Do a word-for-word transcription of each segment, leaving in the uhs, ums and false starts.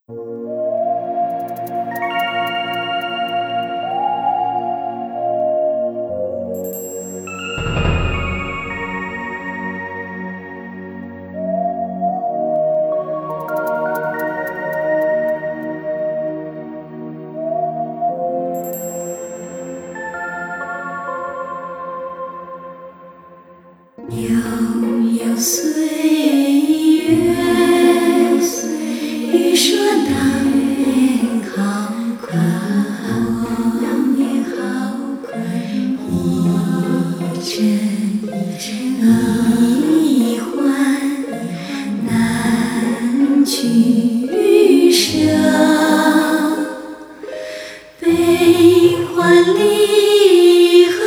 悠悠岁月，欲说当年好快，当年好快，一阵一换，难取舍，悲欢离合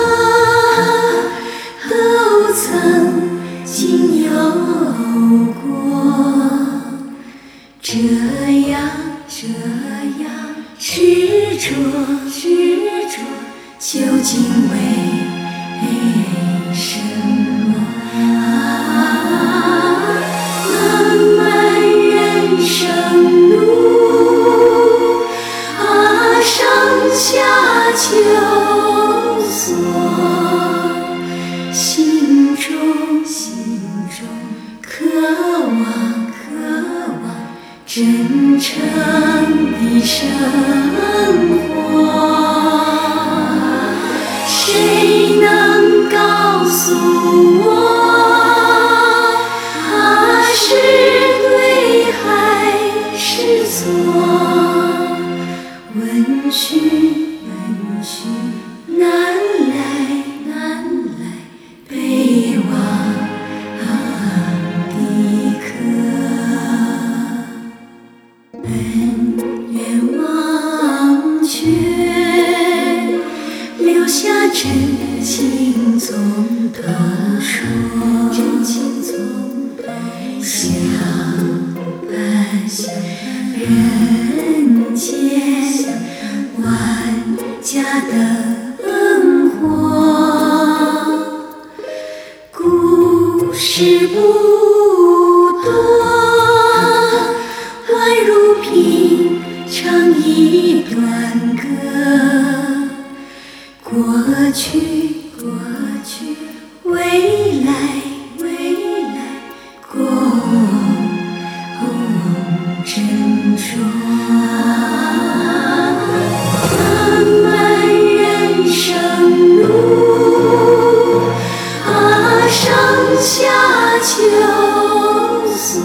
都曾经有过，这样这样执着执着，究竟为什么？啊，漫漫人生路，啊，上下求索。心中心中渴望渴望真诚的生活，谁能告诉我，啊，是对还是错？问询问询难来难来，悲望的客，恩怨忘却，留下真情从头说，真情从头说，相伴人间万家的灯火，故事不多，宛如平常一段歌，过去过去，未来未来，共斟酌。漫漫人生路，啊，上下求索，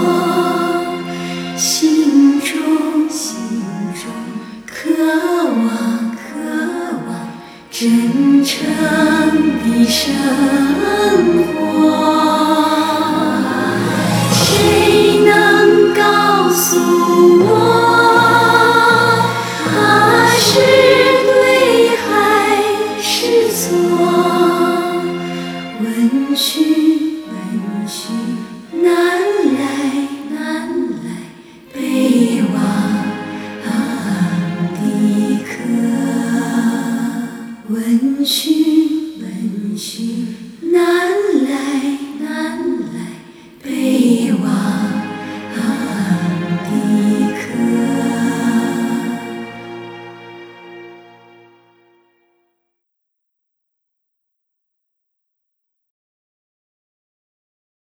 心中心中渴望渴望真诚的生活，谁能告诉我，啊，是对还是错？问询问询难来难来，悲望的客，问询问询难来难来，悲望